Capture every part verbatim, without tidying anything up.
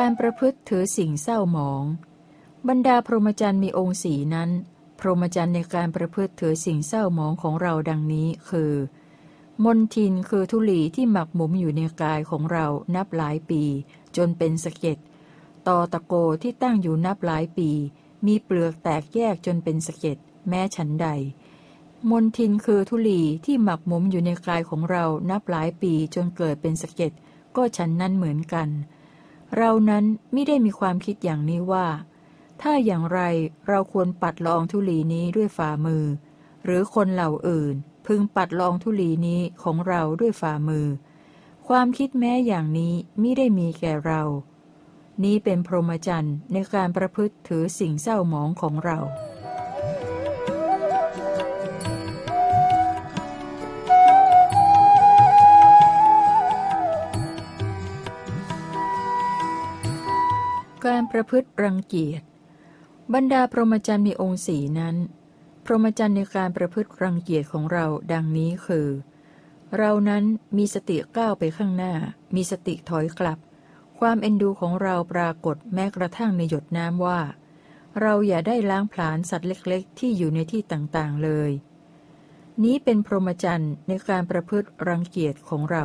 การประพฤติถือสิ่งเศร้าหมองบรรดาพรหมจรรย์มีองค์สีนั้นพรหมจรรย์ในการประพฤติถือสิ่งเศร้าหมองของเราดังนี้คือมลทินคือธุลีที่หมักหมมอยู่ในกายของเรานับหลายปีจนเป็นสะเก็ดตอตะโกที่ตั้งอยู่นับหลายปีมีเปลือกแตกแยกจนเป็นสะเก็ดแม้ฉันใดมลทินคือธุลีที่หมักหมมอยู่ในกายของเรานับหลายปีจนเกิดเป็นสะเก็ดก็ฉันนั้นเหมือนกันเรานั้นไม่ได้มีความคิดอย่างนี้ว่าถ้าอย่างไรเราควรปัดละอองธุลีนี้ด้วยฝ่ามือหรือคนเหล่าอื่นพึงปัดละอองธุลีนี้ของเราด้วยฝ่ามือความคิดแม้อย่างนี้มิได้มีแก่เรานี้เป็นพรหมจรรย์ในการประพฤติถือสิ่งเศร้าหมองของเราการประพฤติรังเกียจบรรดาพรหมจรรย์มีองค์สี่นั้นพรหมจรรย์ในการประพฤติรังเกียจของเราดังนี้คือเรานั้นมีสติก้าวไปข้างหน้ามีสติถอยกลับความเอ็นดูของเราปรากฏแม้กระทั่งในหยดน้ำว่าเราอย่าได้ล้างผลาญสัตว์เล็กๆที่อยู่ในที่ต่างๆเลยนี้เป็นพรหมจรรย์ในการประพฤติรังเกียจของเรา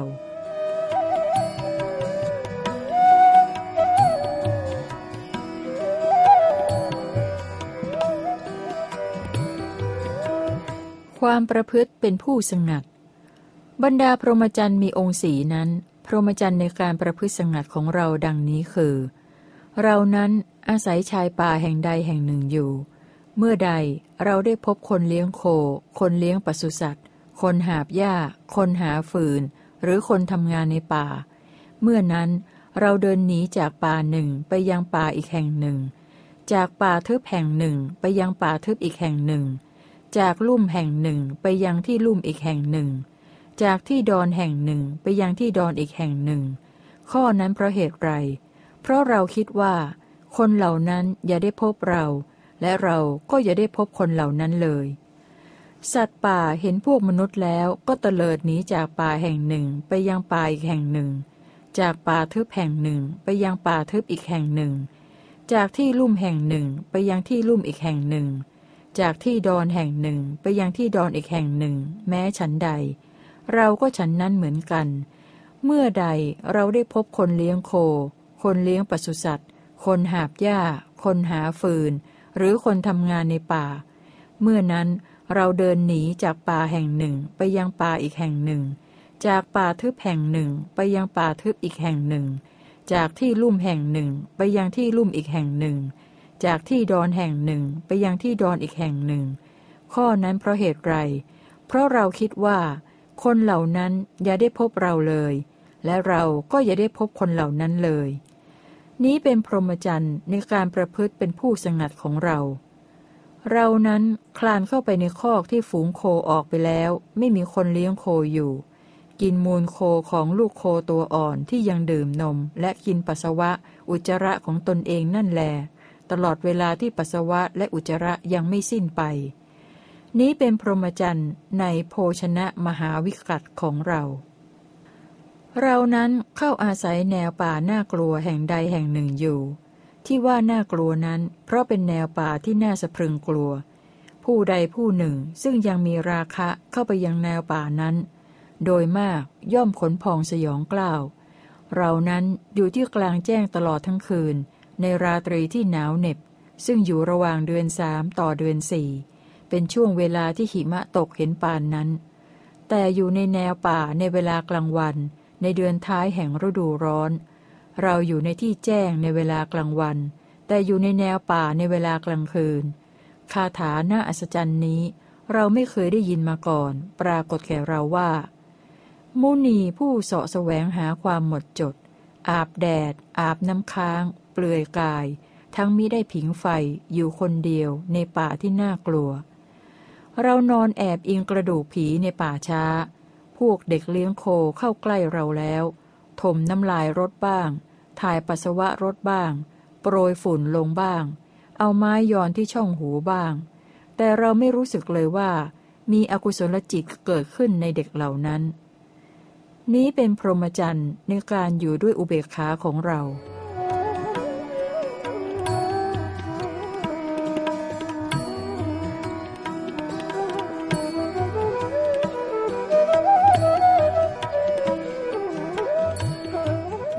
ความประพฤติเป็นผู้สงัดบรรดาพรหมจรรย์มีองค์สีนั้นพรหมจรรย์ในการประพฤติสงัดของเราดังนี้คือเรานั้นอาศัยชายป่าแห่งใดแห่งหนึ่งอยู่เมื่อใดเราได้พบคนเลี้ยงโคคนเลี้ยงปศุสัตว์คนหาบหญ้าคนหาฟืนหรือคนทำงานในป่าเมื่อนั้นเราเดินหนีจากป่าหนึ่งไปยังป่าอีกแห่งหนึ่งจากป่าทึบแห่งหนึ่งไปยังป่าทึบอีกแห่งหนึ่งจากลุ่มแห่งหนึ่งไปยังที่ลุ่มอีกแห่งหนึ่งจากที่ดอนแห่งหนึ่งไปยังที่ดอนอีกแห่งหนึ่งข้อนั้นเพราะเหตุไรเพราะเราคิดว่าคนเหล่านั้นอย่าได้พบเราและเราก็อย่าได้พบคนเหล่านั้นเลยสัตว์ป่าเห็นพวกมนุษย์แล้วก็เตลิดหนีจากป่าแห่งหนึ่งไปยังป่าอีกแห่งหนึ่งจากป่าทึบแห่งหนึ่งไปยังป่าทึบอีกแห่งหนึ่งจากที่ลุ่มแห่งหนึ่งไปยังที่ลุ่มอีกแห่งหนึ่งจากที่ดอนแห่งหนึ่งไปยังที่ดอนอีกแห่งหนึ่งแม้ฉันใดเราก็ฉันนั้นเหมือนกันเมื่อใดเราได้พบคนเลี้ยงโคคนเลี้ยงปศุสัตว์คนหาบหญ้าคนหาฟืนหรือคนทำงานในป่าเมื่อนั้นเราเดินหนีจากป่าแห่งหนึ่งไปยังป่าอีกแห่งหนึ่งจากป่าทึบแห่งหนึ่งไปยังป่าทึบอีกแห่งหนึ่งจากที่ลุ่มแห่งหนึ่งไปยังที่ลุ่มอีกแห่งหนึ่งจากที่ดอนแห่งหนึ่งไปยังที่ดอนอีกแห่งหนึ่งข้อนั้นเพราะเหตุไรเพราะเราคิดว่าคนเหล่านั้นอย่าได้พบเราเลยและเราก็อย่าได้พบคนเหล่านั้นเลยนี้เป็นพรหมจรรย์ในการประพฤติเป็นผู้สงัดของเราเรานั้นคลานเข้าไปในคอกที่ฝูงโคออกไปแล้วไม่มีคนเลี้ยงโคอยู่กินมูลโคของลูกโคตัวอ่อนที่ยังดื่มนมและกินปัสสาวะอุจจาระของตนเองนั่นแลตลอดเวลาที่ปัสสาวะและอุจจาระยังไม่สิ้นไปนี้เป็นพรหมจรรย์ในโภชนะมหาวิกัตของเราเรานั้นเข้าอาศัยแนวป่าน่ากลัวแห่งใดแห่งหนึ่งอยู่ที่ว่าน่ากลัวนั้นเพราะเป็นแนวป่าที่น่าสะพรึงกลัวผู้ใดผู้หนึ่งซึ่งยังมีราคะเข้าไปยังแนวป่านั้นโดยมากย่อมขนพองสยองกล้าวเรานั้นอยู่ที่กลางแจ้งตลอดทั้งคืนในราตรีที่หนาวเหน็บซึ่งอยู่ระหว่างเดือนสามต่อเดือนสี่เป็นช่วงเวลาที่หิมะตกเห็นปานนั้นแต่อยู่ในแนวป่าในเวลากลางวันในเดือนท้ายแห่งฤดูร้อนเราอยู่ในที่แจ้งในเวลากลางวันแต่อยู่ในแนวป่าในเวลากลางคืนคาถาน่าอัศจรรย์นี้เราไม่เคยได้ยินมาก่อนปรากฏแก่เราว่ามุนีผู้เสาะแสวงหาความหมดจดอาบแดดอาบน้ำค้างเปลือยกายทั้งมิได้ผิงไฟอยู่คนเดียวในป่าที่น่ากลัวเรานอนแอบอิงกระดูกผีในป่าช้าพวกเด็กเลี้ยงโคเข้าใกล้เราแล้วถมน้ำลายรดบ้างถ่ายปัสสาวะรดบ้างโปรยฝุ่นลงบ้างเอาไม้ย้อนที่ช่องหูบ้างแต่เราไม่รู้สึกเลยว่ามีอกุศลจิตเกิดขึ้นในเด็กเหล่านั้นนี้เป็นพรหมจรรย์ในการอยู่ด้วยอุเบกขาของเรา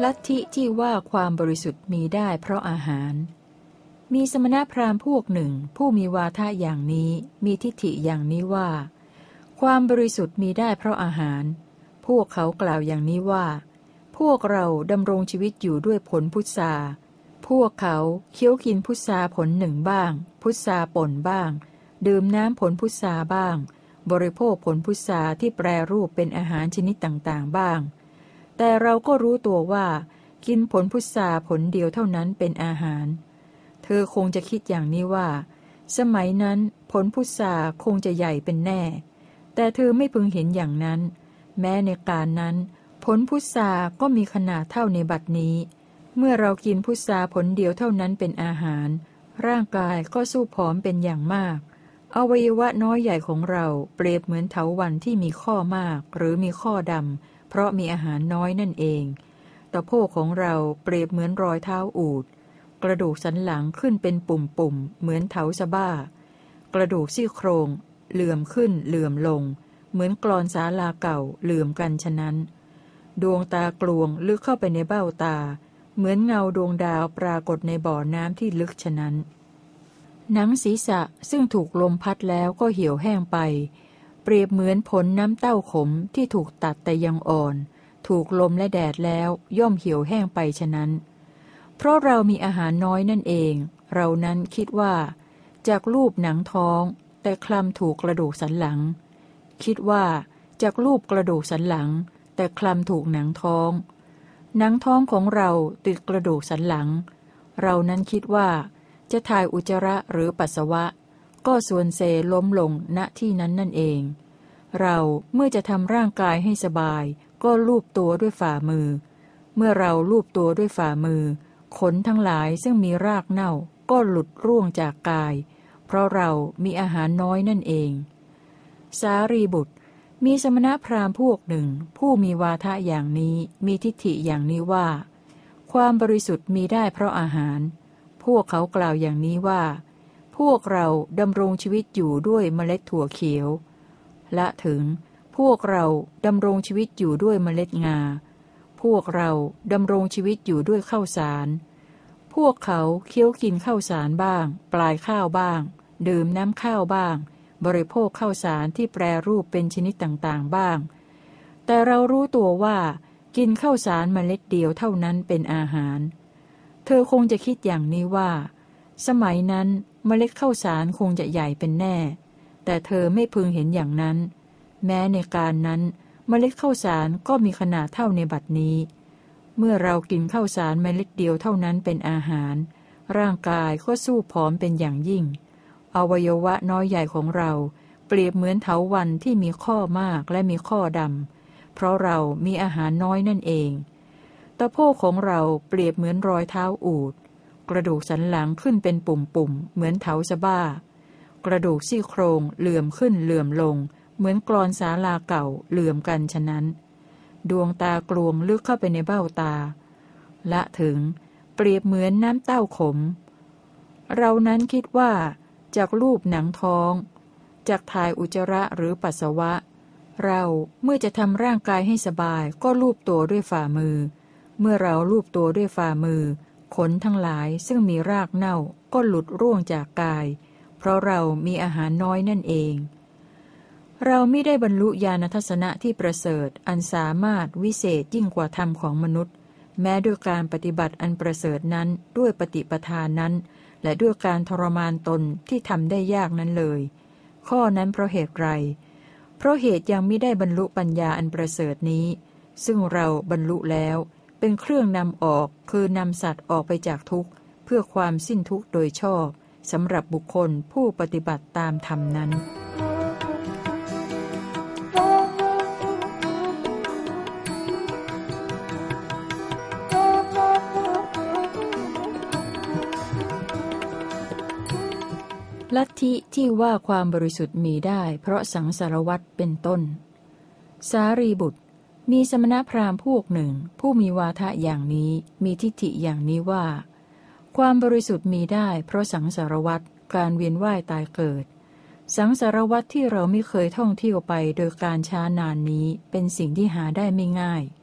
ลัทธิที่ว่าความบริสุทธิ์มีได้เพราะอาหารมีสมณพราหมณ์พวกหนึ่งผู้มีวาทะอย่างนี้มีทิฏฐิอย่างนี้ว่าความบริสุทธิ์มีได้เพราะอาหารพวกเขากล่าวอย่างนี้ว่าพวกเราดำรงชีวิตอยู่ด้วยผลพุทราพวกเขาเคี้ยวกินพุทราผลหนึ่งบ้างพุทราป่นบ้างดื่มน้ำผลพุทราบ้างบริโภคผลพุทราที่แปรรูปเป็นอาหารชนิดต่างๆบ้างแต่เราก็รู้ตัวว่ากินผลพุทราผลเดียวเท่านั้นเป็นอาหารเธอคงจะคิดอย่างนี้ว่าสมัยนั้นผลพุทราคงจะใหญ่เป็นแน่แต่เธอไม่พึงเห็นอย่างนั้นแม้ในการนั้นผลพุทราก็มีขนาดเท่าในบัดนี้เมื่อเรากินพุทราผลเดียวเท่านั้นเป็นอาหารร่างกายก็สู้ผอมเป็นอย่างมากอวัยวะน้อยใหญ่ของเราเปรียบเหมือนเถาวัลย์ที่มีข้อมากหรือมีข้อดำเพราะมีอาหารน้อยนั่นเองตะโพกของเราเปรียบเหมือนรอยเท้าอูฐกระดูกสันหลังขึ้นเป็นปุ่มๆเหมือนเถาสะบ้ากระดูกซี่โครงเหลื่อมขึ้นเหลื่อมลงเหมือนกลอนศาลาเก่าเหลื่อมกันฉะนั้นดวงตากลวงลึกเข้าไปในเบ้าตาเหมือนเงาดวงดาวปรากฏในบ่อน้ำที่ลึกฉะนั้นหนังศีรษะซึ่งถูกลมพัดแล้วก็เหี่ยวแห้งไปเปรียบเหมือนผลน้ำเต้าขมที่ถูกตัดแต่ยังอ่อนถูกลมและแดดแล้วย่อมเหี่ยวแห้งไปฉะนั้นเพราะเรามีอาหารน้อยนั่นเองเรานั้นคิดว่าจากรูปหนังท้องแต่คลำถูกกระดูกสันหลังคิดว่าจากรูปกระดูกสันหลังแต่คลำถูกหนังท้องหนังท้องของเราติดกระดูกสันหลังเรานั้นคิดว่าจะถ่ายอุจจาระหรือปัสสาวะก็ส่วนเซล้มลงณที่นั้นนั่นเองเราเมื่อจะทำร่างกายให้สบายก็ลูบตัวด้วยฝ่ามือเมื่อเราลูบตัวด้วยฝ่ามือขนทั้งหลายซึ่งมีรากเน่าก็หลุดร่วงจากกายเพราะเรามีอาหารน้อยนั่นเองสารีบุตรมีสมณพราหมณ์พวกหนึ่งผู้มีวาทะอย่างนี้มีทิฏฐิอย่างนี้ว่าความบริสุทธิ์มีได้เพราะอาหารพวกเขากล่าวอย่างนี้ว่าพวกเราดำรงชีวิตอยู่ด้วยเมล็ดถั่วเขียวละถึงพวกเราดำรงชีวิตอยู่ด้วยเมล็ดงาพวกเราดำรงชีวิตอยู่ด้วยข้าวสารพวกเขาเคี้ยวกินข้าวสารบ้างปลายข้าวบ้างดื่มน้ำข้าวบ้างบริโภคข้าวสารที่แปรรูปเป็นชนิดต่างๆบ้างแต่เรารู้ตัวว่ากินข้าวสารเมล็ดเดียวเท่านั้นเป็นอาหารเธอคงจะคิดอย่างนี้ว่าสมัยนั้นเมล็ดข้าวสารคงจะใหญ่เป็นแน่แต่เธอไม่พึงเห็นอย่างนั้นแม้ในการนั้นเมล็ดข้าวสารก็มีขนาดเท่าในบัดนี้เมื่อเรากินข้าวสารเมล็ดเดียวเท่านั้นเป็นอาหารร่างกายก็สู้ผอมเป็นอย่างยิ่งอวัยวะน้อยใหญ่ของเราเปรียบเหมือนเถาวัลย์ที่มีข้อมากและมีข้อดำเพราะเรามีอาหารน้อยนั่นเองตะโพกของเราเปรียบเหมือนรอยเท้าอูฐกระดูกสันหลังขึ้นเป็นปุ่มๆเหมือนเถาสะบ้ากระดูกซี่โครงเหลื่อมขึ้นเหลื่อมลงเหมือนกลอนศาลาเก่าเหลื่อมกันฉะนั้นดวงตากลวงลึกเข้าไปในเบ้าตาละถึงเปรียบเหมือนน้ำเต้าขมเรานั้นคิดว่าจากรูปหนังท้องจากถ่ายอุจจาระหรือปัสสาวะเราเมื่อจะทำร่างกายให้สบายก็ลูบตัวด้วยฝ่ามือเมื่อเราลูบตัวด้วยฝ่ามือขนทั้งหลายซึ่งมีรากเน่าก็หลุดร่วงจากกายเพราะเรามีอาหารน้อยนั่นเองเราไม่ได้บรรลุญาณทัศนะที่ประเสริฐอันสามารถวิเศษยิ่งกว่าธรรมของมนุษย์แม้ด้วยการปฏิบัติอันประเสริฐนั้นด้วยปฏิปทานนั้นและด้วยการทรมานตนที่ทำได้ยากนั้นเลยข้อนั้นเพราะเหตุไรเพราะเหตุยังไม่ได้บรรลุปัญญาอันประเสริฐนี้ซึ่งเราบรรลุแล้วเป็นเครื่องนำออกคือนำสัตว์ออกไปจากทุกข์เพื่อความสิ้นทุกข์โดยชอบสำหรับบุคคลผู้ปฏิบัติตามธรรมนั้นลัทธิที่ว่าความบริสุทธิ์มีได้เพราะสังสารวัฏเป็นต้นสารีบุตรมีสมณพราหมณ์พวกหนึ่งผู้มีวาทะอย่างนี้มีทิฏฐิอย่างนี้ว่าความบริสุทธิ์มีได้เพราะสังสารวัฏการเวียนว่ายตายเกิดสังสารวัฏที่เราไม่เคยท่องเที่ยวไปโดยการช้านานนี้เป็นสิ่งที่หาได้ไม่ง่าย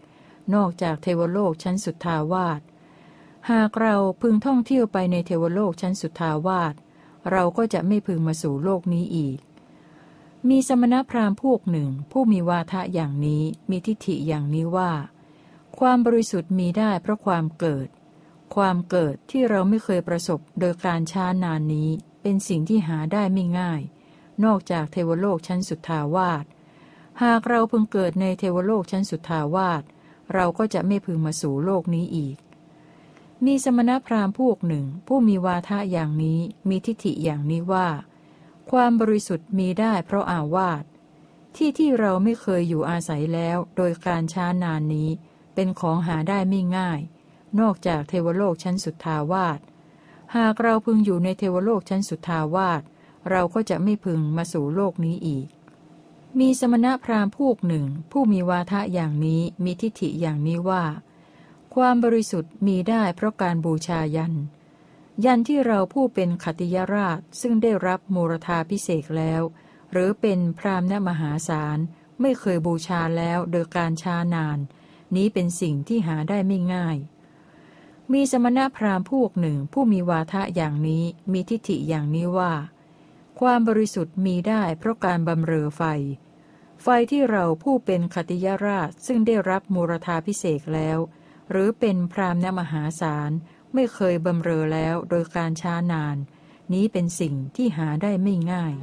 นอกจากเทวโลกชั้นสุทธาวาสหากเราพึงท่องเที่ยวไปในเทวโลกชั้นสุทธาวาสเราก็จะไม่พึงมาสู่โลกนี้อีกมีสมณพราหมณ์พวกหนึ่งผู้มีวาทะอย่างนี้มีทิฏฐิอย่างนี้ว่าความบริสุทธิ์มีได้เพราะความเกิดความเกิดที่เราไม่เคยประสบโดยการช้านานนี้เป็นสิ่งที่หาได้ไม่ง่ายนอกจากเทวโลกชั้นสุทธาวาสหากเราพึงเกิดในเทวโลกชั้นสุทธาวาสเราก็จะไม่พึงมาสู่โลกนี้อีกมีสมณพราหมณ์พวกหนึ่งผู้มีวาทะอย่างนี้มีทิฏฐิอย่างนี้ว่าความบริสุทธิ์มีได้เพราะอาวาสที่ที่เราไม่เคยอยู่อาศัยแล้วโดยการช้านานนี้เป็นของหาได้ไม่ง่ายนอกจากเทวโลกชั้นสุทธาวาสหากเราพึงอยู่ในเทวโลกชั้นสุทธาวาสเราก็จะไม่พึงมาสู่โลกนี้อีกมีสมณพราหมณ์พวกหนึ่งผู้มีวาทะอย่างนี้มีทิฏฐิอย่างนี้ว่าความบริสุทธิ์มีได้เพราะการบูชายันยันที่เราผู้เป็นขัตติยราชซึ่งได้รับมูรธาภิเษกแล้วหรือเป็นพราหมณ์มหาศาลไม่เคยบูชาแล้วโดยการช้านานนี้เป็นสิ่งที่หาได้ไม่ง่ายมีสมณพราหมณ์พวกหนึ่งผู้มีวาทะอย่างนี้มีทิฏฐิอย่างนี้ว่าความบริสุทธิ์มีได้เพราะการบำเรอไฟไฟที่เราผู้เป็นขัตติยราชซึ่งได้รับมูรธาภิเษกแล้วหรือเป็นพราหมณ์มหาศาลไม่เคยบำเรอแล้วโดยการช้านานนี้เป็นสิ่งที่หาได้ไม่ง่าย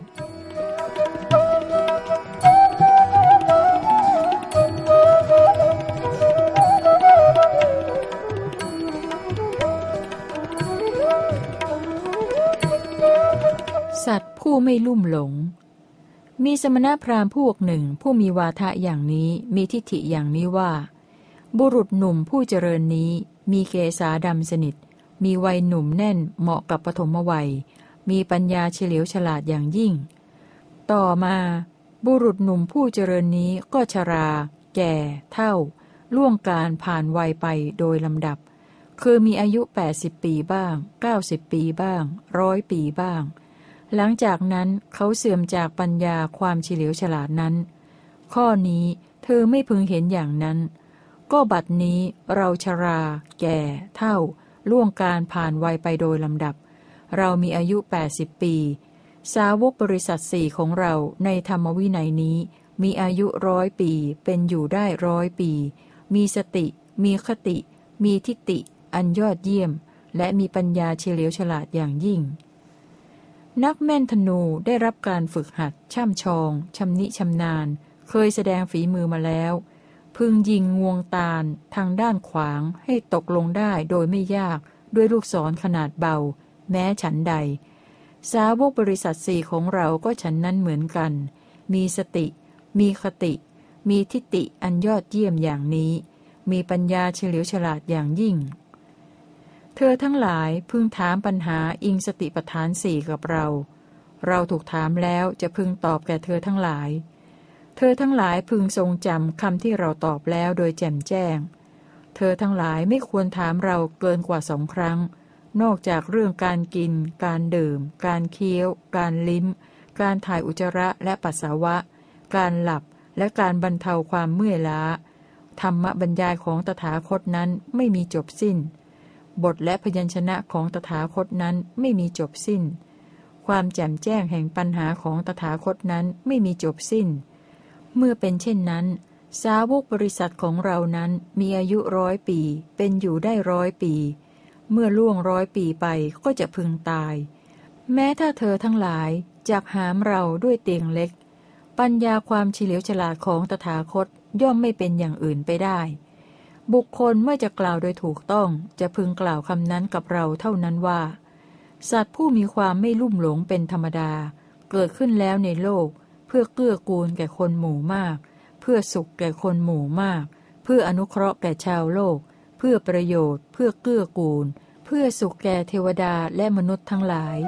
สัตว์ผู้ไม่ลุ่มหลงมีสมณพราหมณ์พวกหนึ่งผู้มีวาทะอย่างนี้มีทิฏฐิอย่างนี้ว่าบุรุษหนุ่มผู้เจริญนี้มีเกศาดำสนิทมีวัยหนุ่มแน่นเหมาะกับปฐมวัยมีปัญญาเฉลียวฉลาดอย่างยิ่งต่อมาบุรุษหนุ่มผู้เจริญนี้ก็ชราแก่เฒ่าล่วงการผ่านวัยไปโดยลำดับคือมีอายุแปดสิบปีบ้างเก้าสิบปีบ้างร้อยปีบ้างหลังจากนั้นเขาเสื่อมจากปัญญาความเฉลียวฉลาดนั้นข้อนี้เธอไม่พึงเห็นอย่างนั้นก็บัดนี้เราชราแก่เฒ่าล่วงการผ่านวัยไปโดยลำดับเรามีอายุแปดสิบปีสาวกบริษัทสี่ของเราในธรรมวินัยนี้มีอายุร้อยปีเป็นอยู่ได้ร้อยปีมีสติมีคติมีทิฏฐิอันยอดเยี่ยมและมีปัญญาเฉลียวฉลาดอย่างยิ่งนักแม่นธนูได้รับการฝึกหัดช่ำชองชำนิชำนาญเคยแสดงฝีมือมาแล้วพึงยิงงวงตาลทางด้านขวางให้ตกลงได้โดยไม่ยากด้วยลูกศรขนาดเบาแม้ฉันใดสาวกบริษัทสี่ของเราก็ฉันนั้นเหมือนกันมีสติมีคติมีทิฏฐิอันยอดเยี่ยมอย่างนี้มีปัญญาเฉลียวฉลาดอย่างยิ่งเธอทั้งหลายพึงถามปัญหาอิงสติปัฏฐานสี่กับเราเราถูกถามแล้วจะพึงตอบแก่เธอทั้งหลายเธอทั้งหลายพึงทรงจำคำที่เราตอบแล้วโดยแจ่มแจ้งเธอทั้งหลายไม่ควรถามเราเกินกว่าสองครั้งนอกจากเรื่องการกินการดื่มการเคี้ยวการลิ้มการถ่ายอุจจาระและปัสสาวะการหลับและการบรรเทาความเมื่อยล้าธรรมบรรยายของตถาคตนั้นไม่มีจบสิ้นบทและพยัญชนะของตถาคตนั้นไม่มีจบสิ้นความแจ่มแจ้งแห่งปัญหาของตถาคตนั้นไม่มีจบสิ้นเมื่อเป็นเช่นนั้นสาวกบริษัทของเรานั้นมีอายุร้อยปีเป็นอยู่ได้ร้อยปีเมื่อล่วงร้อยปีไปก็จะพึงตายแม้ถ้าเธอทั้งหลายจักหามเราด้วยเตียงเล็กปัญญาความเฉลียวฉลาดของตถาคตย่อมไม่เป็นอย่างอื่นไปได้บุคคลเมื่อจะกล่าวโดยถูกต้องจะพึงกล่าวคำนั้นกับเราเท่านั้นว่าสัตว์ผู้มีความไม่ลุ่มหลงเป็นธรรมดาเกิดขึ้นแล้วในโลกเพื่อเกื้อกูลแก่คนหมู่มากเพื่อสุขแก่คนหมู่มากเพื่ออนุเคราะห์แก่ชาวโลกเพื่อประโยชน์เพื่อเกื้อกูลเพื่อสุขแก่เทวดาและมนุษย์ทั้งหลาย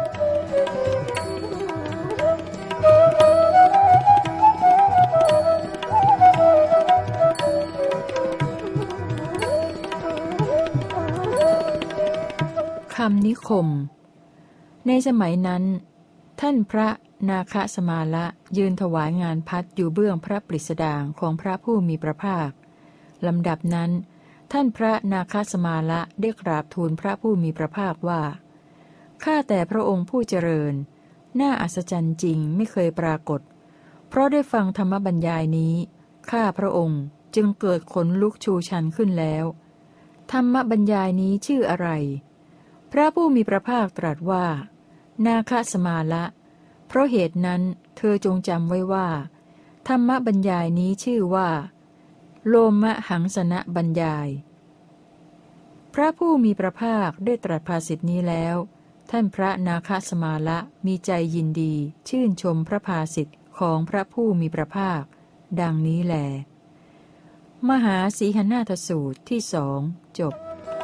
คำนิคมในสมัยนั้นท่านพระนาคสมาละยืนถวายงานพัดอยู่เบื้องพระปริสดางของพระผู้มีพระภาคลำดับนั้นท่านพระนาคสมาละได้กราบทูลพระผู้มีพระภาคว่าข้าแต่พระองค์ผู้เจริญน่าอัศจรรย์จริงไม่เคยปรากฏเพราะได้ฟังธรรมบรรยายนี้ข้าพระองค์จึงเกิดขนลุกชูชันขึ้นแล้วธรรมบรรยายนี้ชื่ออะไรพระผู้มีพระภาคตรัสว่านาคสมาละเพราะเหตุนั้นเธอจงจำไว้ว่าธรรมบรรยายนี้ชื่อว่าโลมหังสนะบรรยายพระผู้มีพระภาคได้ตรัสภาษิตนี้แล้วท่านพระนาคสมาละมีใจยินดีชื่นชมพระภาษิตของพระผู้มีพระภาคดังนี้แลมหาสีหนาถสูตรที่สองจบ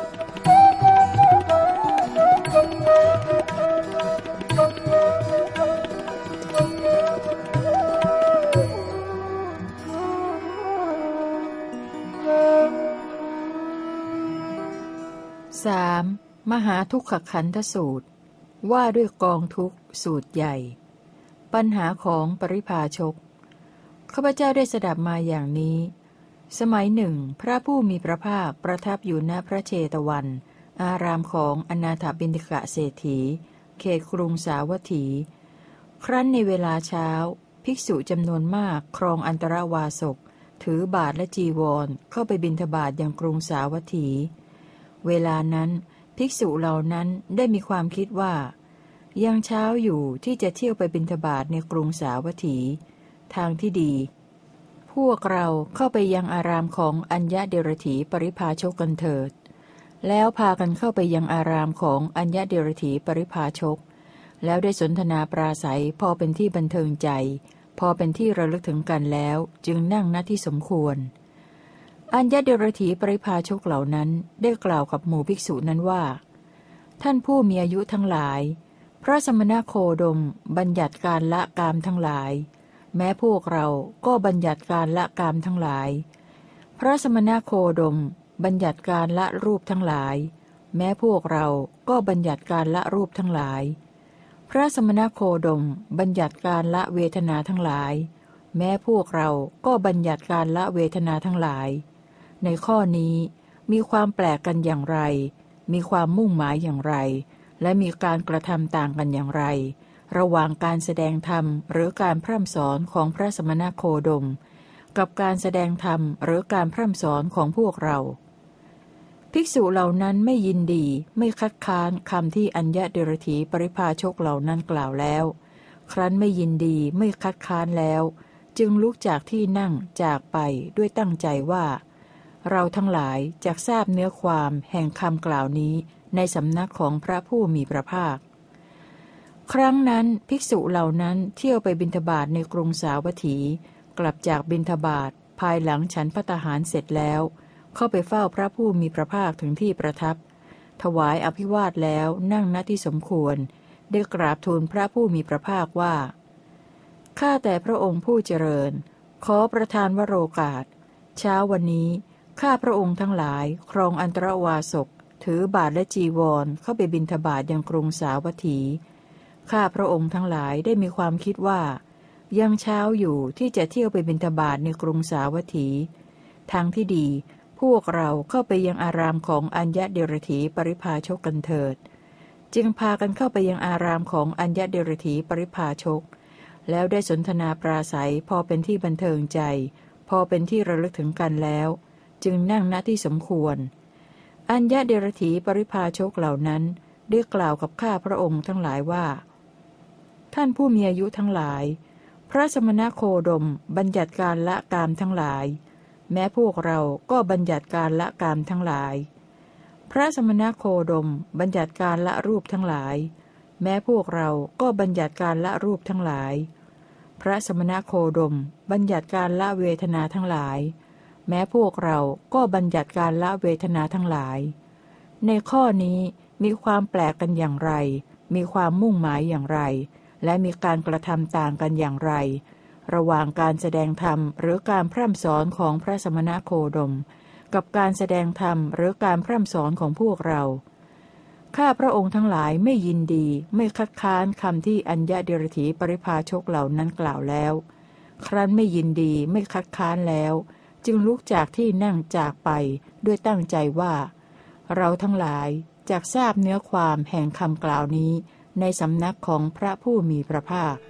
สามมหาทุกขขันธสูตรว่าด้วยกองทุกข์สูตรใหญ่ปัญหาของปริภาชกข้าพเจ้าได้สดับมาอย่างนี้สมัยหนึ่งพระผู้มีพระภาคประทับอยู่ณพระเชตวัน อารามของอนาถบิณฑิกะเศรษฐีเขตกรุงสาวัตถีครั้นในเวลาเช้าภิกษุจำนวนมากครองอันตรวาสกถือบาทและจีวรเข้าไปบิณฑบาตยังกรุงสาวัตถีเวลานั้นภิกษุเหล่านั้นได้มีความคิดว่ายังเช้าอยู่ที่จะเที่ยวไปบิณฑบาตในกรุงสาวัตถีทางที่ดีพวกเราเข้าไปยังอารามของอัญญเดรถีปริภาชกกันเถิดแล้วพากันเข้าไปยังอารามของอัญญเดรถีปริภาชกแล้วได้สนทนาปราศัยพอเป็นที่บันเทิงใจพอเป็นที่ระลึกถึงกันแล้วจึงนั่งณที่สมควรอัญญเดรถีปริภาชกเหล่านั้นได้กล่าวกับหมู่ภิกษุนั้นว่าท่านผู้มีอายุทั้งหลายพระสมณโคดมบัญญัติการละกามทั้งหลายแม้พวกเราก็บัญญัติการละกามทั้งหลายพระสมณโคดมบัญญัติการละรูปทั้งหลายแม้พวกเราก็บัญญัติการละรูปทั้งหลายพระสมณโคดมบัญญัติการละเวทนาทั้งหลายแม้พวกเราก็บัญญัติการละเวทนาทั้งหลายในข้อนี้มีความแปลกกันอย่างไรมีความมุ่งหมายอย่างไรและมีการกระทำต่างกันอย่างไรระหว่างการแสดงธรรมหรือการพร่ำสอนของพระสมณโคดมกับการแสดงธรรมหรือการพร่ำสอนของพวกเราภิกษุเหล่านั้นไม่ยินดีไม่คัดค้านคำที่อัญญเดรถีปริภาชกเหล่านั้นกล่าวแล้วครั้นไม่ยินดีไม่คัดค้านแล้วจึงลุกจากที่นั่งจากไปด้วยตั้งใจว่าเราทั้งหลายจักทราบเนื้อความแห่งคำกล่าวนี้ในสำนักของพระผู้มีพระภาคครั้งนั้นภิกษุเหล่านั้นเที่ยวไปบิณฑบาตในกรุงสาวัตถีกลับจากบิณฑบาตภายหลังฉันภัตตาหารเสร็จแล้วเข้าไปเฝ้าพระผู้มีพระภาคถึงที่ประทับถวายอภิวาทแล้วนั่งณที่สมควรได้กราบทูลพระผู้มีพระภาคว่าข้าแต่พระองค์ผู้เจริญขอประทานวโรกาสเช้าวันนี้ข้าพระองค์ทั้งหลายครองอันตรวาสกถือบาทและจีวรเข้าไปบิณฑบาตยังกรุงสาวัตถีข้าพระองค์ทั้งหลายได้มีความคิดว่ายังเช้าอยู่ที่จะเที่ยวไปบิณฑบาตในกรุงสาวัตถีทางที่ดีพวกเราเข้าไปยังอารามของอัญญเดรถีปริภาชกกันเถิดจึงพากันเข้าไปยังอารามของอัญญเดรถีปริภาชกแล้วได้สนทนาปราศัยพอเป็นที่บันเทิงใจพอเป็นที่ระลึกถึงกันแล้วจึงนั่งณที่สมควรอัญญเดรถีปริภาชกเหล่านั้นได้กล่าวกับข้าพระองค์ทั้งหลายว่าท่านผู้มีอายุทั้งหลายพระสมณโคดมบัญญัติการละกามทั้งหลายแม้พวกเราก็บัญญัติการละกามทั้งหลายพระสมณโคดมบัญญัติการละรูปทั้งหลายแม้พวกเราก็บัญญัติการละรูปทั้งหลายพระสมณโคดมบัญญัติการละเวทนาทั้งหลายแม้พวกเราก็บัญญัติการละเวทนาทั้งหลายในข้อนี้มีความแปลกกันอย่างไรมีความมุ่งหมายอย่างไรและมีการกระทำต่างกันอย่างไรระหว่างการแสดงธรรมหรือการพร่ำสอนของพระสมณโคดมกับการแสดงธรรมหรือการพร่ำสอนของพวกเราข้าพระองค์ทั้งหลายไม่ยินดีไม่คัดค้านคำที่อัญญเดรถีปริภาชกเหล่านั้นกล่าวแล้วครั้นไม่ยินดีไม่คัดค้านแล้วจึงลุกจากที่นั่งจากไปด้วยตั้งใจว่าเราทั้งหลายจักทราบเนื้อความแห่งคำกล่าวนี้ในสำนักของพระผู้มีพระภาค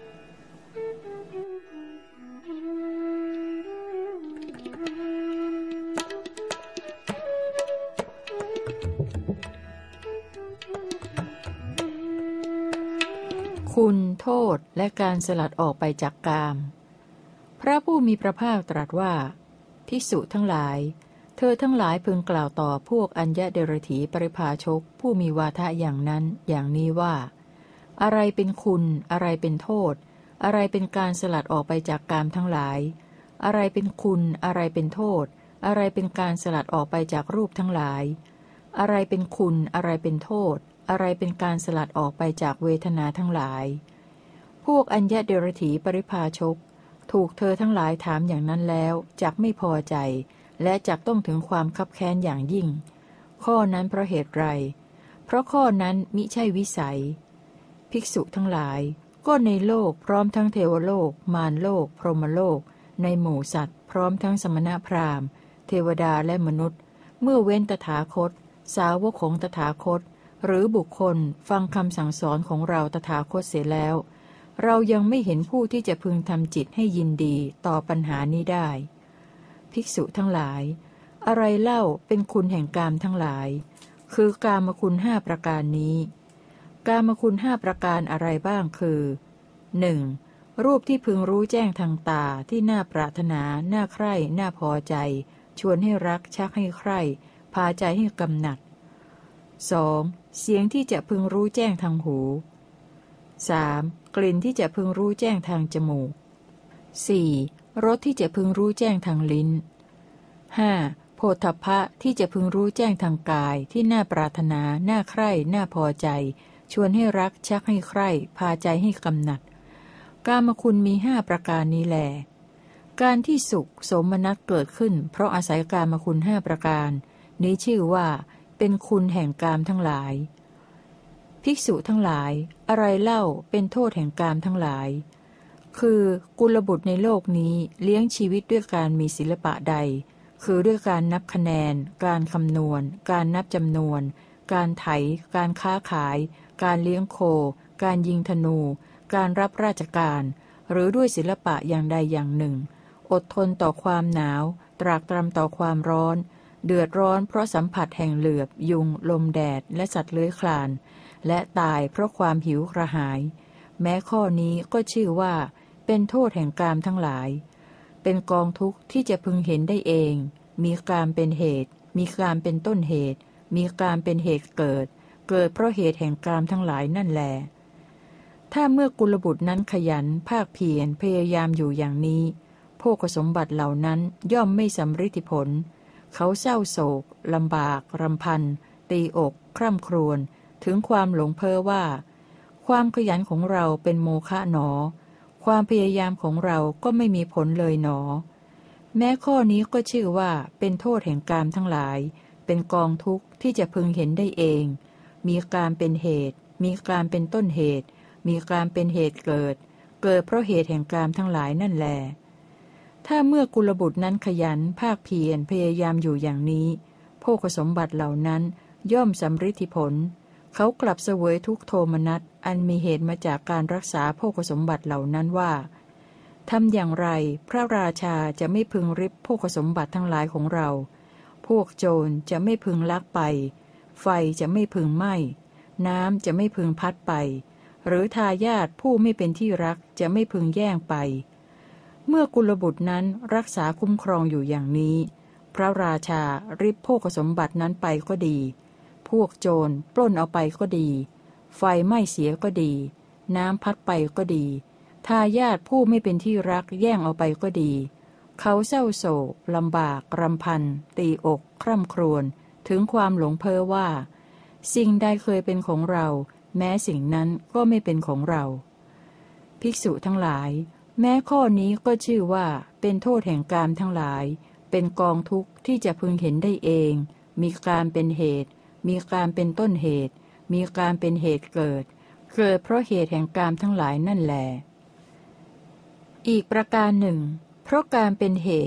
คุณโทษและการสลัดออกไปจากกามพระผู้มีพระภาคตรัสว่าภิกษุทั้งหลายเธอทั้งหลายพึงกล่าวต่อพวกอัญญเดรถีปริภาชกผู้มีวาทะอย่างนั้นอย่างนี้ว่าอะไรเป็นคุณอะไรเป็นโทษอะไรเป็นการสลัดออกไปจากกามทั้งหลายอะไรเป็นคุณอะไรเป็นโทษอะไรเป็นการสลัดออกไปจากรูปทั้งหลายอะไรเป็นคุณอะไรเป็นโทษอะไรเป็นการสลัดออกไปจากเวทนาทั้งหลายพวกอัญญเดรถีปริภาชกถูกเธอทั้งหลายถามอย่างนั้นแล้วจักไม่พอใจและจักต้องถึงความคับแค้นอย่างยิ่งข้อนั้นเพราะเหตุไรเพราะข้อนั้นมิใช่วิสัยภิกษุทั้งหลายก็ในโลกพร้อมทั้งเทวโลกมารโลกพรหมโลกในหมู่สัตว์พร้อมทั้งสมณพราหมณ์เทวดาและมนุษย์เมื่อเว้นตถาคตสาวกของตถาคตหรือบุคคลฟังคำสั่งสอนของเราตถาคตเสียแล้วเรายังไม่เห็นผู้ที่จะพึงทำจิตให้ยินดีต่อปัญหานี้ได้ภิกษุทั้งหลายอะไรเล่าเป็นคุณแห่งกามทั้งหลายคือกามคุณห้าประการนี้กามคุณห้าประการอะไรบ้างคือ หนึ่ง. รูปที่พึงรู้แจ้งทางตาที่น่าปรารถนาน่าใคร่น่าพอใจชวนให้รักชักให้ใคร่พาใจให้กำหนัด สอง. เสียงที่จะพึงรู้แจ้งทางหู สาม. กลิ่นที่จะพึงรู้แจ้งทางจมูก สี่. รสที่จะพึงรู้แจ้งทางลิ้น ห้า. โผฏฐัพพะที่จะพึงรู้แจ้งทางกายที่น่าปรารถนาน่าใคร่น่าพอใจชวนให้รักชักให้ใคร่พาใจให้กำหนัดกามคุณมีห้าประการนี้แลการที่สุขโสมนัสเกิดขึ้นเพราะอาศัยกามคุณห้าประการนี้ชื่อว่าเป็นคุณแห่งกามทั้งหลายภิกษุทั้งหลายอะไรเล่าเป็นโทษแห่งกามทั้งหลายคือกุลบุตรในโลกนี้เลี้ยงชีวิตด้วยการมีศิลปะใดคือด้วยการนับคะแนนการคำนวณการนับจำนวนการไถการค้าขายการเลี้ยงโคการยิงธนูการรับราชการหรือด้วยศิลปะอย่างใดอย่างหนึ่งอดทนต่อความหนาวตรากตรำต่อความร้อนเดือดร้อนเพราะสัมผัสแห่งเหลือบยุงลมแดดและสัตว์เลื้อยคลานและตายเพราะความหิวกระหายแม้ข้อนี้ก็ชื่อว่าเป็นโทษแห่งกามทั้งหลายเป็นกองทุกข์ที่จะพึงเห็นได้เองมีกามเป็นเหตุมีกามเป็นต้นเหตุมีกามเป็นเหตุเกิดเกิดเพราะเหตุแห่งกามทั้งหลายนั่นแลถ้าเมื่อกุลบุตรนั้นขยันภาคเพียรพยายามอยู่อย่างนี้โภคสมบัติเหล่านั้นย่อมไม่สำฤทธิผลเขาเศร้าโศกลำบากรำพันตีอกคร่ำครวญถึงความหลงเพ้อว่าความขยันของเราเป็นโมฆะหนอความพยายามของเราก็ไม่มีผลเลยหนอแม้ข้อนี้ก็ชื่อว่าเป็นโทษแห่งกามทั้งหลายเป็นกองทุกข์ที่จะพึงเห็นได้เองมีกามเป็นเหตุมีกามเป็นต้นเหตุมีกามเป็นเหตุเกิดเกิดเพราะเหตุแห่งกามทั้งหลายนั่นแลถ้าเมื่อกุลบุตรนั้นขยันภาคเพียรพยายามอยู่อย่างนี้โภคสมบัติเหล่านั้นย่อมสำฤทธิผลเขากลับเสวยทุกโทมนัสอันมีเหตุมาจากการรักษาโภคสมบัติเหล่านั้นว่าทำอย่างไรพระราชาจะไม่พึงริบโภคสมบัติทั้งหลายของเราพวกโจรจะไม่พึงลักไปไฟจะไม่พึงไหม้น้ำจะไม่พึงพัดไปหรือทายาทผู้ไม่เป็นที่รักจะไม่พึงแย่งไปเมื่อกุลบุตรนั้นรักษาคุ้มครองอยู่อย่างนี้พระราชาริบโภคสมบัตินั้นไปก็ดีพวกโจรปล้นเอาไปก็ดีไฟไหม้เสียก็ดีน้ำพัดไปก็ดีทายาทผู้ไม่เป็นที่รักแย่งเอาไปก็ดีเขาเศร้าโศกลำบากรำพันตีอกคร่ำครวญถึงความหลงเพ้อว่าสิ่งใดเคยเป็นของเราแม้สิ่งนั้นก็ไม่เป็นของเราภิกษุทั้งหลายแม้ข้อนี้ก็ชื่อว่าเป็นโทษแห่งกามทั้งหลายเป็นกองทุกข์ที่จะพึงเห็นได้เองมีกามเป็นเหตุมีกามเป็นต้นเหตุมีกามเป็นเหตุเกิดเกิดเพราะเหตุแห่งกามทั้งหลายนั่นแลอีกประการหนึ่งเพราะกามเป็นเหตุ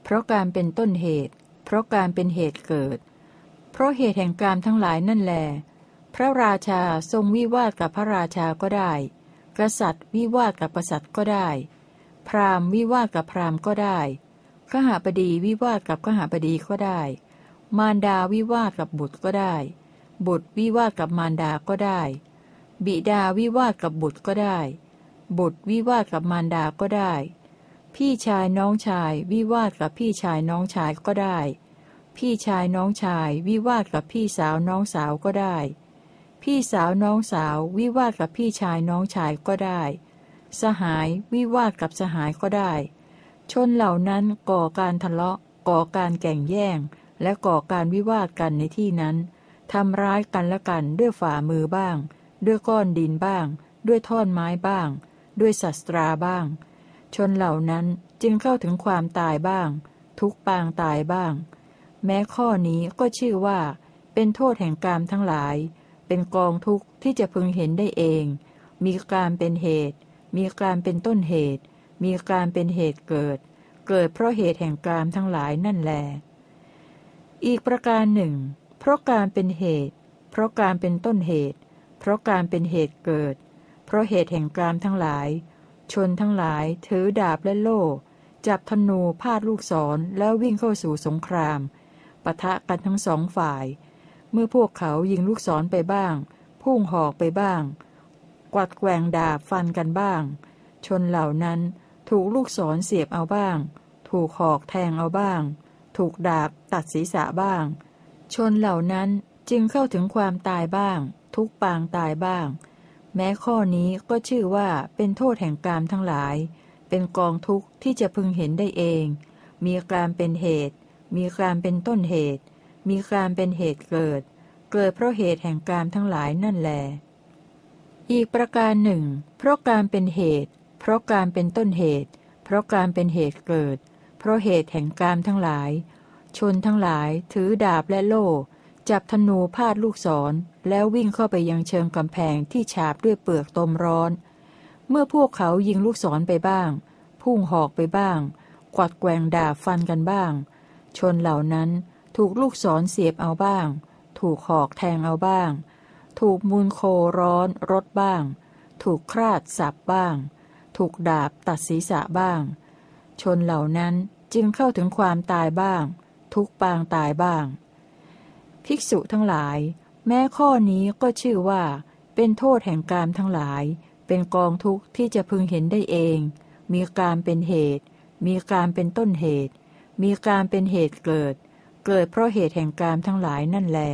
เพราะการเป็นต้นเหตุเพราะการเป็นเหตุเกิดเพราะเหตุแห่งกามทั้งหลายนั่นแลพระราชาทรงวิวาทกับพระราชาก็ได้กษัตริย์วิวาทกับกษัตริย์ก็ได้พราหมณ์วิวาทกับพราหมณ์ก็ได้ขหบดีวิวาทกับขหบดีก็ได้มารดาวิวาทกับบุตรก็ได้บุตรวิวาทกับมารดาก็ได้บิดาวิวาทกับบุตรก็ได้บุตรวิวาทกับมารดาก็ได้พี่ชายน้องชายวิวาทกับพี่ชายน้องชายก็ได้พี่ชายน้องชายวิวาทกับพี่สาวน้องสาวก็ได้พี่สาวน้องสาววิวาทกับพี่ชายน้องชายก็ได้สหายวิวาทกับสหายก็ได้ชนเหล่านั้นก่อการทะเลาะก่อการแก่งแย่งและก่อการวิวาทกันในที่นั้นทำร้ายกันและกันด้วยฝ่ามือบ้างด้วยก้อนดินบ้างด้วยท่อนไม้บ้างด้วยศัสตราบ้างชนเหล่านั้นจึงเข้าถึงความตายบ้างทุกปางตายบ้างแม้ข้อนี้ก็ชื่อว่าเป็นโทษแห่งกามทั้งหลายเป็นกองทุกข์ที่จะพึงเห็นได้เองมีการเป็นเหตุมีการเป็นต้นเหตุมีการเป็นเหตุเกิดเกิดเพราะเหตุแห่งกามทั้งหลายนั่นแลอีกประการหนึ่งเพราะการเป็นเหตุเพราะการเป็นต้นเหตุเพราะการเป็นเหตุเกิดเพราะเหตุแห่งกามทั้งหลายชนทั้งหลายถือดาบและโล่จับธนูพาดลูกศรแล้ววิ่งเข้าสู่สงครามปะทะกันทั้งสองฝ่ายเมื่อพวกเขายิงลูกศรไปบ้างพุ่งหอกไปบ้างกวัดแกว่งดาบฟันกันบ้างชนเหล่านั้นถูกลูกศรเสียบเอาบ้างถูกหอกแทงเอาบ้างถูกดาบตัดศีรษะบ้างชนเหล่านั้นจึงเข้าถึงความตายบ้างทุกปางตายบ้างแม้ข้อนี้ก็ชื่อว่าเป็นโทษแห่งกามทั้งหลายเป็นกองทุกข์ที่จะพึงเห็นได้เองมีการเป็นเหตุมีการเป็นต้นเหตุมีการเป็นเหตุเกิดเกิดเพราะเหตุแห่งกามทั้งหลายนั่นแลอีกประการหนึ่งเพราะการเป็นเหตุเพราะการเป็นต้นเหตุเพราะการเป็นเหตุเกิดเพราะเหตุแห่งกามทั้งหลายชนทั้งหลายถือดาบและโล่จับธนูพาดลูกศรแล้ววิ่งเข้าไปยังเชิงกำแพงที่ฉาบด้วยเปลือกตมร้อนเมื่อพวกเขายิงลูกศรไปบ้างพุ่งหอกไปบ้างกวัดแกว่งดาบฟันกันบ้างชนเหล่านั้นถูกลูกศรเสียบเอาบ้างถูกหอกแทงเอาบ้างถูกมูลโคร้อนรดบ้างถูกคราดสับบ้างถูกดาบตัดศีรษะบ้างชนเหล่านั้นจึงเข้าถึงความตายบ้างทุกปางตายบ้างภิกษุทั้งหลายแม้ข้อนี้ก็ชื่อว่าเป็นโทษแห่งกามทั้งหลายเป็นกองทุกข์ที่จะพึงเห็นได้เองมีการเป็นเหตุมีการเป็นต้นเหตุมีการเป็นเหตุเกิดเกิดเพราะเหตุแห่งกามทั้งหลายนั่นแล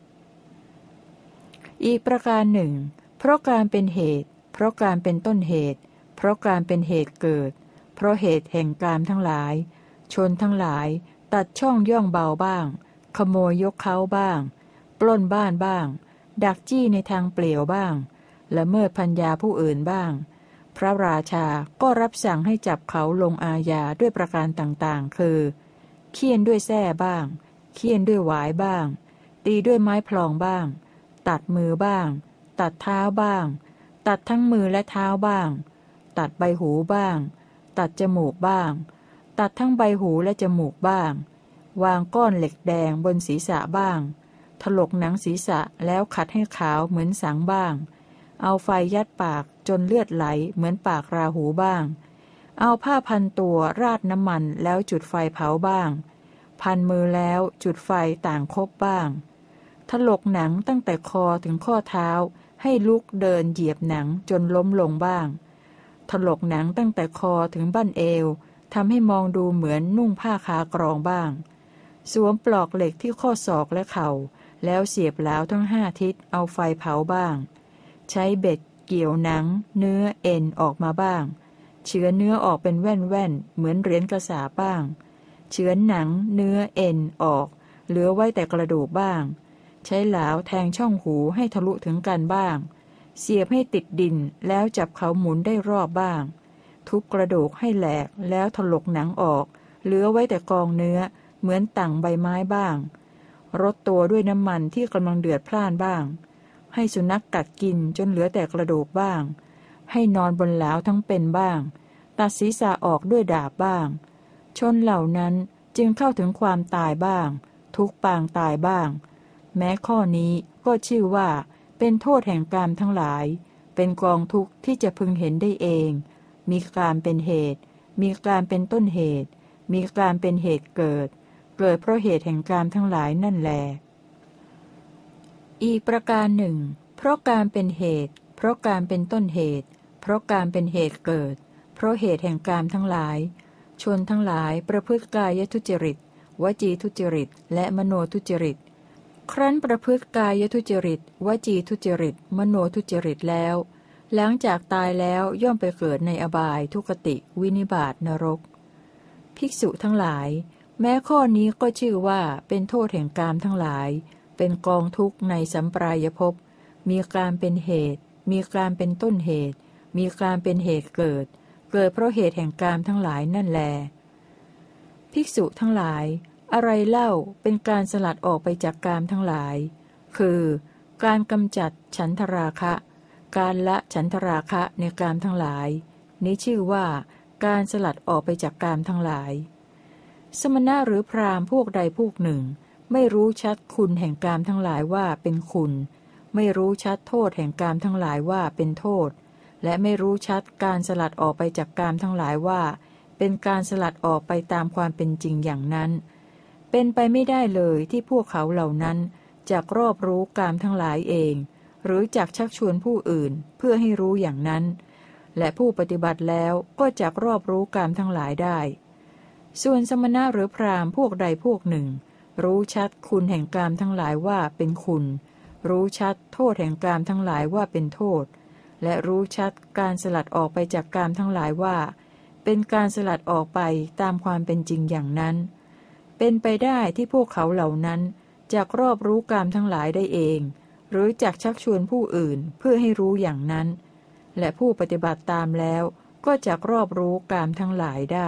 อีกประการหนึ่งเพราะการเป็นเหตุเพราะการเป็นต้นเหตุเพราะการเป็นเหตุเกิดเพราะเหตุแห่งกามทั้งหลายชนทั้งหลายตัดช่องย่องเบาบ้างขโมยยกเขาบ้างปล้นบ้านบ้างดักจี้ในทางเปลี่ยวบ้างละเมิดพัญญาผู้อื่นบ้างพระราชาก็รับสั่งให้จับเขาลงอาญาด้วยประการต่างๆคือเฆี่ยนด้วยแส้บ้างเฆี่ยนด้วยหวายบ้างตีด้วยไม้พลองบ้างตัดมือบ้างตัดเท้าบ้างตัดทั้งมือและเท้าบ้างตัดใบหูบ้างตัดจมูกบ้างตัดทั้งใบหูและจมูกบ้างวางก้อนเหล็กแดงบนศีรษะบ้างถลกหนังศีรษะแล้วขัดให้ขาวเหมือนสังบ้างเอาไฟยัดปากจนเลือดไหลเหมือนปากราหูบ้างเอาผ้าพันตัวราดน้ำมันแล้วจุดไฟเผาบ้างพันมือแล้วจุดไฟต่างคบบ้างถลกหนังตั้งแต่คอถึงข้อเท้าให้ลุกเดินเหยียบหนังจนล้มลงบ้างถลกหนังตั้งแต่คอถึงบั้นเอวทำให้มองดูเหมือนนุ่งผ้าคากรองบ้างสวมปลอกเหล็กที่ข้อศอกและเข่าแล้วเสียบเหลาทั้งห้าทิศเอาไฟเผาบ้างใช้เบ็ดเกี่ยวหนังเนื้อเอ็นออกมาบ้างเฉือนเนื้อออกเป็นแว่นๆเหมือนเหรียญกระสาบ้างเฉือนหนังเนื้อเอ็นออกเหลือไว้แต่กระดูกบ้างใช้เหลาแทงช่องหูให้ทะลุถึงกันบ้างเสียบให้ติดดินแล้วจับเขาหมุนได้รอบบ้างทุบกระดูกให้แหลกแล้วถลกหนังออกเหลือไว้แต่กองเนื้อเหมือนต่างใบไม้บ้างรดตัวด้วยน้ำมันที่กำลังเดือดพล่านบ้างให้สุนัขกัดกินจนเหลือแต่กระดูกบ้างให้นอนบนเหลาทั้งเป็นบ้างตัดศีรษะออกด้วยดาบบ้างชนเหล่านั้นจึงเข้าถึงความตายบ้างทุกปางตายบ้างแม้ข้อนี้ก็ชื่อว่าเป็นโทษแห่งกามทั้งหลายเป็นกองทุกข์ที่จะพึงเห็นได้เองมีกามเป็นเหตุมีกามเป็นต้นเหตุมีกามเป็นเหตุเกิดเกิดเพราะเหตุแห่งกามทั้งหลายนั่นแลอีกประการหนึ่งเพราะกามเป็นเหตุเพราะกามเป็นต้นเหตุเพราะกามเป็นเหตุเกิดเพราะเหตุแห่งกามทั้งหลายชนทั้งหลายประพฤติกายทุจริตวจีทุจริตและมโนทุจริตครั้นประพฤติกายทุจริตวจีทุจริตมโนทุจริตแล้วหลังจากตายแล้วย่อมไปเกิดในอบายทุกติวินิบาตนรกภิกษุทั้งหลายแม้ข้อนี้ก็ชื่อว่าเป็นโทษแห่งกามทั้งหลายเป็นกองทุกข์ในสัมปรายภพมีกามเป็นเหตุมีกามเป็นต้นเหตุมีกามเป็นเหตุเกิดเกิดเพราะเหตุแห่งกามทั้งหลายนั่นแลภิกษุทั้งหลายอะไรเล่าเป็นการสลัดออกไปจากกามทั้งหลายคือการกำจัดฉันทราคะการละฉันทราคะในกามทั้งหลายนี้ชื่อว่าการสลัดออกไปจากกามทั้งหลายสมณะหรือพราหมณ์พวกใดพวกหนึ่งไม่รู้ชัดคุณแห่งกามทั้งหลายว่าเป็นคุณไม่รู้ชัดโทษแห่งกามทั้งหลายว่าเป็นโทษและไม่รู้ชัดการสลัดออกไปจากกามทั้งหลายว่าเป็นการสลัดออกไปตามความเป็นจริงอย่างนั้นเป็นไปไม่ได้เลยที่พวกเขาเหล่านั้นจะรอบรู้กามทั้งหลายเองหรือจักชักชวนผู้อื่นเพื่อให้รู้อย่างนั้นและผู้ปฏิบัติแล้วก็จักรอบรู้กามทั้งหลายได้ส่วนสมณะหรือพราหมณ์พวกใดพวกหนึ่งรู้ชัดคุณแห่งกามทั้งหลายว่าเป็นคุณรู้ชัดโทษแห่งกามทั้งหลายว่าเป็นโทษและรู้ชัดการสลัดออกไปจากกามทั้งหลายว่าเป็นการสลัดออกไปตามความเป็นจริงอย่างนั้นเป็นไปได้ที่พวกเขาเหล่านั้นจักรอบรู้กามทั้งหลายได้เองหรือจักชักชวนผู้อื่นเพื่อให้รู้อย่างนั้นและผู้ปฏิบัติตามแล้วก็จักรอบรู้กามทั้งหลายได้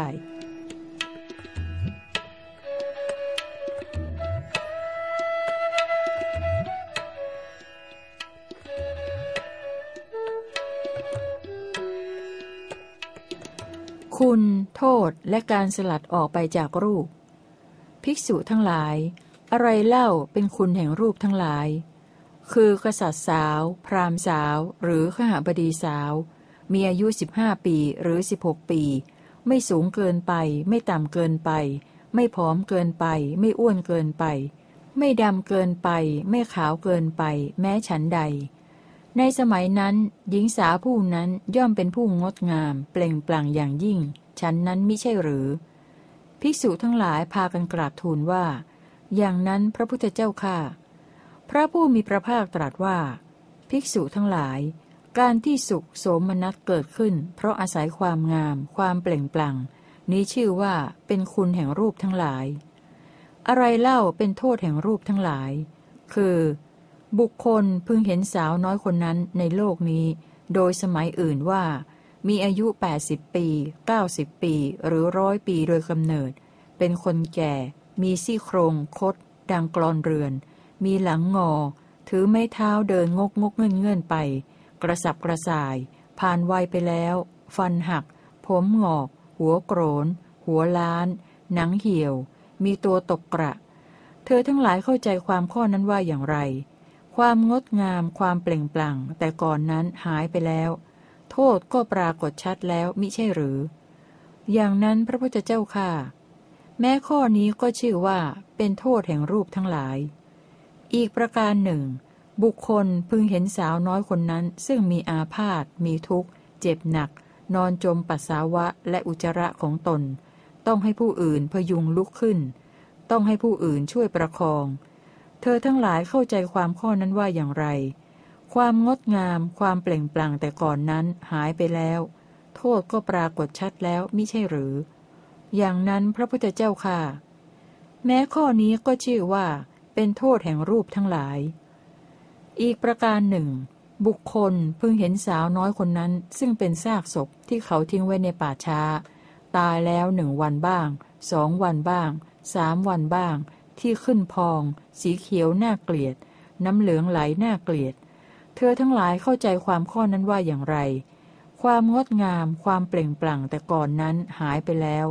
คุณโทษและการสลัดออกไปจากรูปภิกษุทั้งหลายอะไรเล่าเป็นคุณแห่งรูปทั้งหลายคือกษัตริย์สาวพราหมณ์สาวหรือขหบดีสาวมีอายุสิบห้าปีหรือสิบหกปีไม่สูงเกินไปไม่ต่ำเกินไปไม่ผอมเกินไปไม่อ้วนเกินไปไม่ดำเกินไปไม่ขาวเกินไปแม้ฉันใดในสมัยนั้นหญิงสาวผู้นั้นย่อมเป็นผู้งดงามเปล่งปลั่งอย่างยิ่งฉันนั้นมิใช่หรือภิกษุทั้งหลายพากันกราบทูลว่าอย่างนั้นพระพุทธเจ้าข้าพระผู้มีพระภาคตรัสว่าภิกษุทั้งหลายการที่สุขโสมนัสเกิดขึ้นเพราะอาศัยความงามความเปล่งปลั่งนี้ชื่อว่าเป็นคุณแห่งรูปทั้งหลายอะไรเล่าเป็นโทษแห่งรูปทั้งหลายคือบุคคลพึงเห็นสาวน้อยคนนั้นในโลกนี้โดยสมัยอื่นว่ามีอายุแปดสิบปีเก้าสิบปีหรือร้อยปีโดยกำเนิดเป็นคนแก่มีซี่โครงคดดังกลอนเรือนมีหลังงอถือไม้เท้าเดินงกงกเงื่อนเงื่อนไปกระสับกระส่ายผ่านวัยไปแล้วฟันหักผมงอกหัวโกรนหัวล้านหนังเหี่ยวมีตัวตกกระเธอทั้งหลายเข้าใจความข้อนั้นว่าอย่างไรความงดงามความเปล่งปลั่งแต่ก่อนนั้นหายไปแล้วโทษก็ปรากฏชัดแล้วมิใช่หรืออย่างนั้นพระพุทธเจ้าข้าแม้ข้อนี้ก็ชื่อว่าเป็นโทษแห่งรูปทั้งหลายอีกประการหนึ่งบุคคลพึงเห็นสาวน้อยคนนั้นซึ่งมีอาพาธมีทุกข์เจ็บหนักนอนจมปัสสาวะและอุจจาระของตนต้องให้ผู้อื่นพยุงลุกขึ้นต้องให้ผู้อื่นช่วยประคองเธอทั้งหลายเข้าใจความข้อนั้นว่าอย่างไรความงดงามความเปล่งปลั่งแต่ก่อนนั้นหายไปแล้วโทษก็ปรากฏชัดแล้วมิใช่หรืออย่างนั้นพระพุทธเจ้าค่ะแม้ข้อนี้ก็ชื่อว่าเป็นโทษแห่งรูปทั้งหลายอีกประการหนึ่งบุคคลพึงเห็นสาวน้อยคนนั้นซึ่งเป็นซากศพที่เขาทิ้งไว้ในป่าช้าตายแล้วหนึ่งวันบ้างสองวันบ้างสามวันบ้างที่ขึ้นพองสีเขียวน่าเกลียดน้ำเหลืองไหลน่าเกลียดเธอทั้งหลายเข้าใจความข้อนั้นว่าอย่างไรความงดงามความเปล่งปลั่งแต่ก่อนนั้นหายไปแล้ว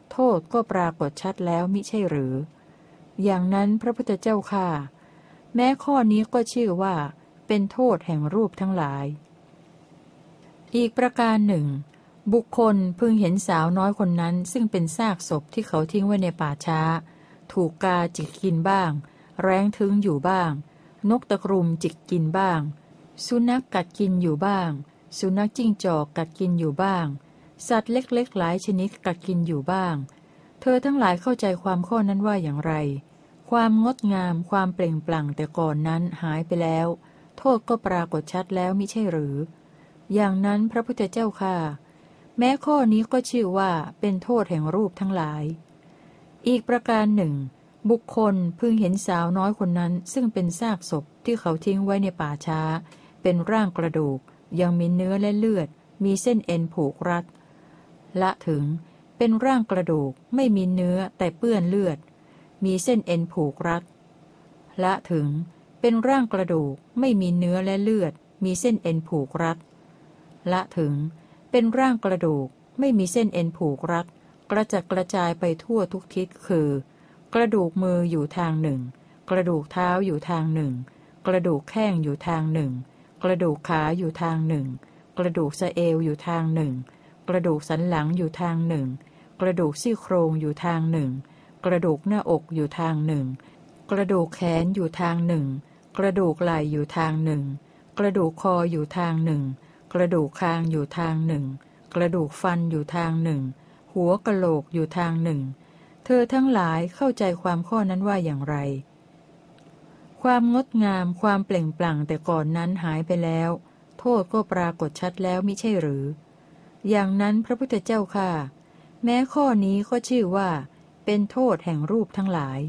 โทษก็ปรากฏชัดแล้วมิใช่หรือ อย่างนั้นพระพุทธเจ้าข้าแม้ข้อนี้ก็ชื่อว่าเป็นโทษแห่งรูปทั้งหลายอีกประการหนึ่งบุคคลพึงเห็นสาวน้อยคนนั้นซึ่งเป็นซากศพที่เขาทิ้งไว้ในป่าช้าถูกกาจิกกินบ้างแร้งทึงอยู่บ้างนกตะกรุมจิกกินบ้างสุนัขกัดกินอยู่บ้างสุนัขจิ้งจอกกัดกินอยู่บ้างสัตว์เล็กๆหลายชนิดกัดกินอยู่บ้างเธอทั้งหลายเข้าใจความข้อนั้นว่าอย่างไรความงดงามความเปล่งปลั่งแต่ก่อนนั้นหายไปแล้วโทษก็ปรากฏชัดแล้วมิใช่หรืออย่างนั้นพระพุทธเจ้าข้าแม้ข้อนี้ก็ชื่อว่าเป็นโทษแห่งรูปทั้งหลายอีกประการหนึ่งบุคคลพึงเห็นสาวน้อยคนนั้นซึ่งเป็นซากศพที่เขาทิ้งไว้ในป่าช้าเป็นร่างกระดูกยังมีเนื้อและเลือดมีเส้นเอ็นผูกรัดละถึงเป็นร่างกระดูกไม่มีเนื้อแต่เปื้อนเลือดมีเส้นเอ็นผูกรัดละถึงเป็นร่างกระดูกไม่มีเนื้อและเลือดมีเส้นเอ็นผูกรัดละถึงเป็นร่างกระดูกไม่มีเส้นเอ็นผูกรัดกระจัดกระจายไปทั่วทุกทิศคือกระดูกมืออยู่ทางหนึ่งกระดูกเท้าอยู่ทางหนึ่งกระดูกแข้งอยู่ทางหนึ่งกระดูกขาอยู่ทางหนึ่งกระดูกสะเอวอยู่ทางหนึ่งกระดูกสันหลังอยู่ทางหนึ่งกระดูกซี่โครงอยู่ทางหนึ่งกระดูกหน้าอกอยู่ทางหนึ่งกระดูกแขนอยู่ทางหนึ่งกระดูกไหล่อยู่ทางหนึ่งกระดูกคออยู่ทางหนึ่งกระดูกคางอยู่ทางหนึ่งกระดูกฟันอยู่ทางหนึ่งหัวกะโหลกอยู่ทางหนึ่งเธอทั้งหลายเข้าใจความข้อนั้นว่าอย่างไรความงดงามความเปล่งปลั่งแต่ก่อนนั้นหายไปแล้วโทษก็ปรากฏชัดแล้วมิใช่หรืออย่างนั้นพระพุทธเจ้าข้าแม้ข้อนี้ก็ชื่อว่าเป็นโทษแห่งรูปทั้งหลาย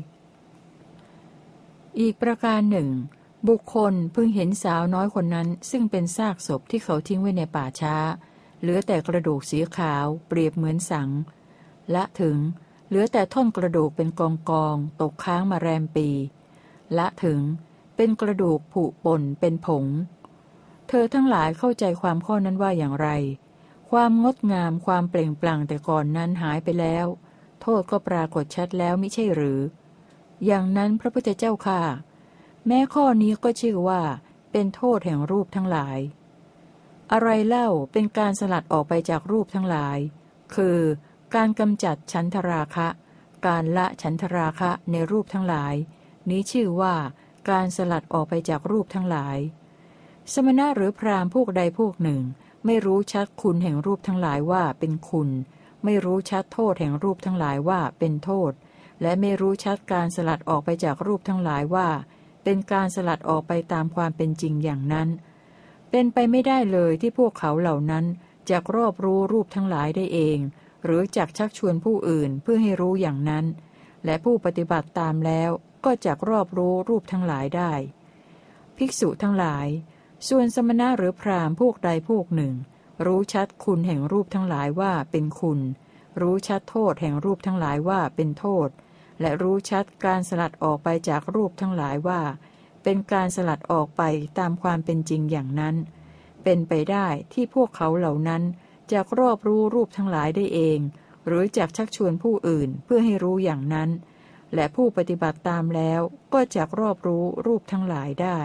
อีกประการหนึ่งบุคคลพึงเห็นสาวน้อยคนนั้นซึ่งเป็นซากศพที่เขาทิ้งไว้ในป่าช้าเหลือแต่กระดูกสีขาวเปรียบเหมือนสังละถึงเหลือแต่ท่อนกระดูกเป็นกองกองตกค้างมาแรมปีละถึงเป็นกระดูกผุป่นเป็นผงเธอทั้งหลายเข้าใจความข้อนั้นว่าอย่างไรความงดงามความเปล่งปลั่งแต่ก่อนนั้นหายไปแล้วโทษก็ปรากฏชัดแล้วมิใช่หรืออย่างนั้นพระพุทธเจ้าข้าแม้ข้อนี้ก็ชื่อว่าเป็นโทษแห่งรูปทั้งหลายอะไรเล่าเป็นการสลัดออกไปจากรูปทั้งหลายคือการกำจัดฉันทราคะการละฉันทราคะในรูปทั้งหลายนี้ชื่อว่าการสลัดออกไปจากรูปทั้งหลายสมณะหรือพราหมณ์พวกใดพวกหนึ่งไม่รู้ชัดคุณแห่งรูปทั้งหลายว่าเป็นคุณไม่รู้ชัดโทษแห่งรูปทั้งหลายว่าเป็นโทษและไม่รู้ชัดการสลัดออกไปจากรูปทั้งหลายว่าเป็นการสลัดออกไปตามความเป็นจริงอย่างนั้นเป็นไปไม่ได้เลยที่พวกเขาเหล่านั้นจะรอบรู้รูปทั้งหลายได้เองหรือจักชักชวนผู้อื่นเพื่อให้รู้อย่างนั้นและผู้ปฏิบัติตามแล้วก็จักรอบรู้รูปทั้งหลายได้ภิกษุทั้งหลายส่วนสมณะหรือพราหมณ์พวกใดพวกหนึ่งรู้ชัดคุณแห่งรูปทั้งหลายว่าเป็นคุณรู้ชัดโทษแห่งรูปทั้งหลายว่าเป็นโทษและรู้ชัดการสลัดออกไปจากรูปทั้งหลายว่าเป็นการสลัดออกไปตามความเป็นจริงอย่างนั้นเป็นไปได้ที่พวกเขาเหล่านั้นจะรอบรู้รูปทั้งหลายได้เองหรือจักชักชวนผู้อื่นเพื่อให้รู้อย่างนั้นและผู้ปฏิบัติตามแล้วก็จักรอบรู้รูปทั้งหลายได้